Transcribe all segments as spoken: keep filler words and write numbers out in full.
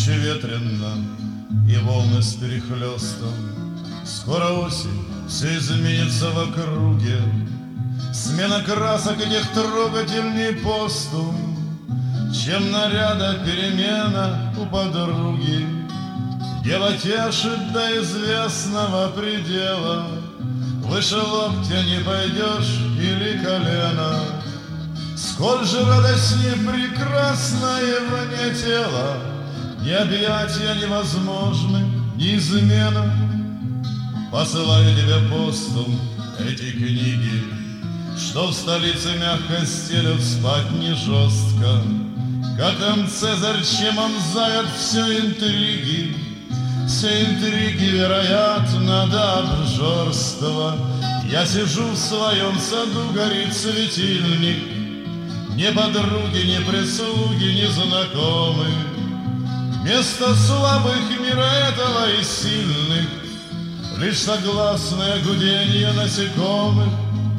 Нынче ветрено, и волны с перехлестом. Скоро осень, все изменится в округе. Смена красок этих трогательней постум, чем наряда перемена у подруги. Дело тешит до известного предела, выше локтя не пойдешь или колена. Сколь же радостнее прекрасное вне тела, ни объятия невозможны, ни измена. Посылаю тебе постум эти книги, что в столице мягко стелют спать не жестко. Как им Цезарь, чем он занят, все интриги, все интриги, вероятно, до обжорства. Я сижу в своем саду, горит светильник, ни подруги, ни прислуги, ни знакомых. Вместо слабых мира этого и сильных лишь согласное гудение насекомых.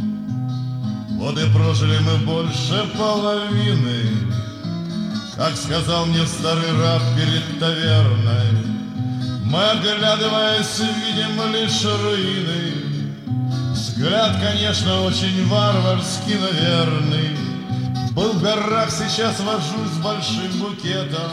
Вот и прожили мы больше половины, как сказал мне старый раб перед таверной. Мы, оглядываясь, видим лишь руины. Взгляд, конечно, очень варварский, но верный. Был в горах, сейчас вожусь с большим букетом,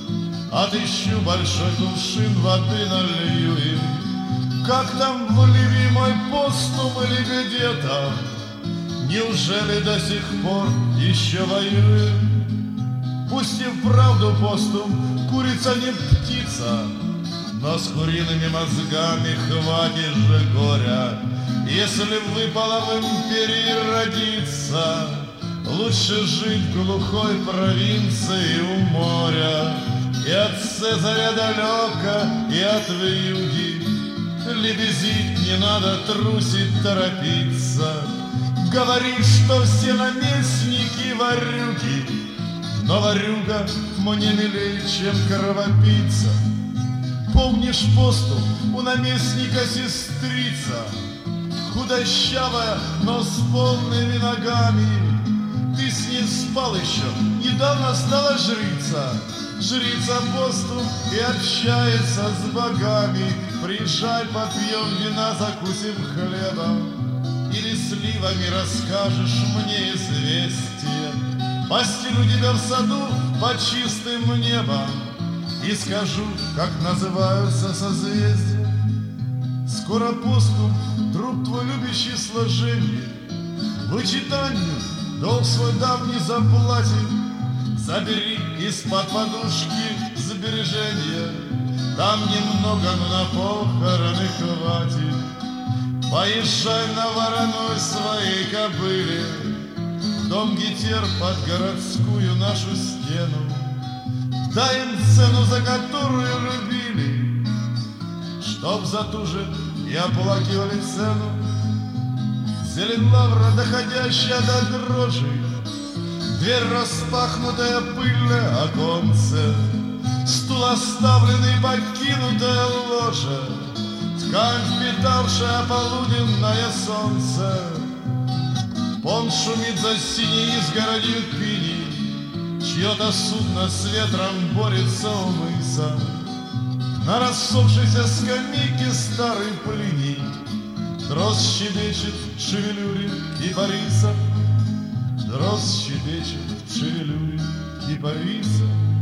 отыщу большой кувшин, воды налью им. Как там в Ливии мой постум или где-то? Неужели до сих пор еще воюем? Пусть и вправду постум, курица не птица, но с куриными мозгами хватит же горя. Если выпало в империи родиться, лучше жить в глухой провинции у моря. И от Цезаря далеко, и от вьюги. Лебезить не надо, трусить, торопиться. Говоришь, что все наместники ворюги, но ворюга мне милее, чем кровопийца. Помнишь постум, у наместника сестрица, худощавая, но с полными ногами. Ты с ней спал еще, недавно стала жрица. Жрица постум и общается с богами. Приезжай, попьем вина, закусим хлебом, или сливами расскажешь мне известие. Постелю тебя в саду под чистым небом и скажу, как называются созвездия. Скоро постум, друг твой любящий сложение, вычитанию долг свой давний заплатит. Забери из-под подушки сбережения, там немного, но на похороны хватит. Поезжай на вороной своей кобыле в дом Гетер под городскую нашу стену. Дай им цену, за которую любили, чтоб за ту же и оплакивали цену. Зелень лавра, доходящая до дрожи, дверь распахнутая, пыльное оконце, стул оставленный, покинутая ложа, ткань, впитавшая полуденное солнце. Понт шумит за синей изгородью пини, чье-то судно с ветром борется у мыса. На рассохшейся скамейке старый Плиний дрозд щебечет в шевелюре кипариса. Дрозд щебечет в шевелюре кипариса.